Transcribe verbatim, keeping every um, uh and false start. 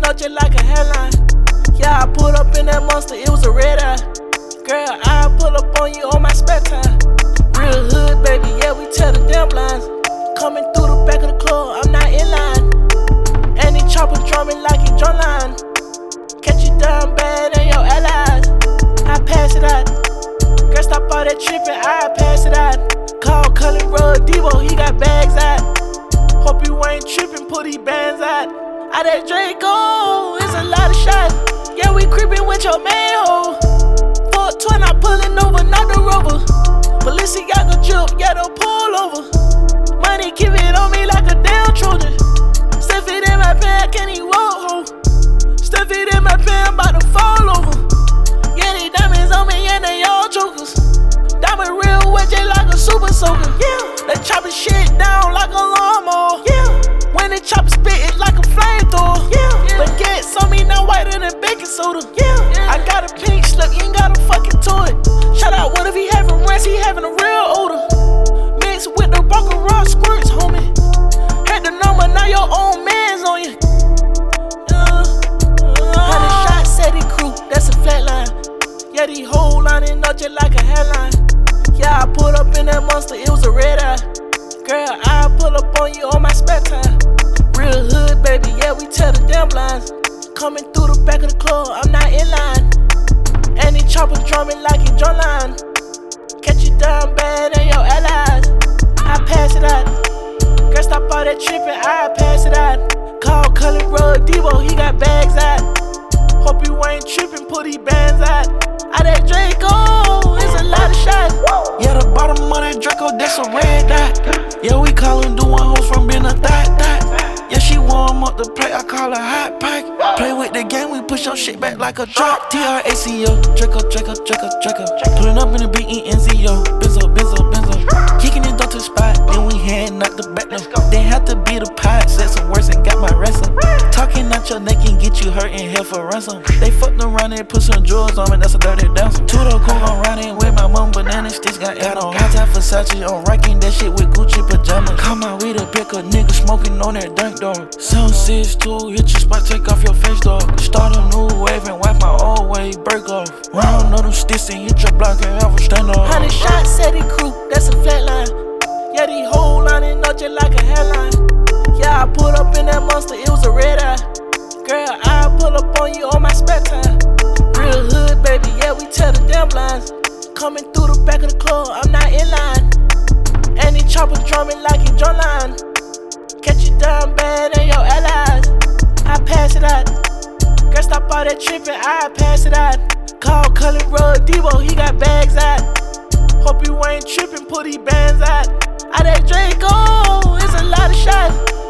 up just like a headline. Yeah, I pulled up in that monster, it was a red eye. Girl, I pull up on you on my spare time. Real hood, baby, yeah, we tell the damn lines. Coming through the back of the club, I'm not in line. And these choppers drumming like a drum line. Catch you down bad and your allies. I pass it out. Girl, stop all that tripping, I pass it out. Call Cullen Road Debo, he got bags out. Hope you ain't tripping, put these bands out. Out that Draco, it's a lot of shots. Yeah, we creeping with your man, ho. Fuck twin, I'm pulling over, not the rover. Balenciaga drip, yeah, the pull over. Money keep it on me like a damn Trojan. Stuff it in my pan, can he walk, ho? Stuff it in my pan, I'm about to fall over. Yeah, these diamonds on me and they all jokers. Diamond real wet, just like a super soaker. Yeah, they chopping shit down like a lawnmower. Yeah, when they chop spit it like a flamethrower. Yeah, but gets on me now whiter than baking soda. Yeah, I got a pink slip, you ain't got a fucking toy. Shout out, what if he having rest? He having a real odor. Mixed with the Barker Rock squirts, homie. Had the number, now your own man's on you. Uh, uh, Hundred shots, said he crew, that's a flat line. Yeah, the whole lining up just like a headline. Yeah, I pulled up in that monster, it was a red eye. Girl, I pull up on you on my spare time. Real hood, baby, yeah, we tell the damn lines. Coming through the back of the club, I'm not in line. And these choppers drumming like a drum line. Catch you down bad and your allies. I pass it out. Girl, stop all that tripping, I pass it out. Call Cullen Road Debo, he got bags out. Hope you ain't tripping, put these bands out. Out that Draco, it's a lot of shots. Yeah, the bottom of that Draco, that's a red dot. Yeah, we call him doing hoes from being a thot thot. Yeah, she warm up the plate, I call her hot pack. Play with the game, we push your shit back like a drop. T R A C O, Draco, Draco, Draco, Draco. Pulling up in the B E N Z O, Benzo, Benzo, Benzo. Kicking it down to the spot, then we heading out the back door. They had to be the pot, said some words and got my ransom. Talking out your neck and get you hurt in hell for ransom. They fucked around and put some jewels on me, that's a dirty dance. Tudo cool on riding with my mom, banana sticks got add on. Hot top Versace on rocking that shit with Gucci pajamas. Call my weed a pick a nigga smoking on that dank dog. seven six two, hit your spot, take off your face dog. Start a new wave and wipe my old wave, break off. Round know them sticks and hit your block and have a stand off. Hundred shots, said he crew, that's a flat line. Yeah, the whole lining up just like a headline. Yeah, I pulled up in that monster, it was a red eye. Girl, I pull up on you on my spare time. Real hood, baby, yeah, we tell the damn lines. Coming through the back of the club, I'm not in line. And these choppers drumming like a drum line. Catch you down bad and your allies. I pass it out. Girl, stop all that tripping, I pass it out. Call Cullen Road Debo, he got bags out. Hope you ain't tripping, put these bands out. Out that Draco, it's a lot of shots.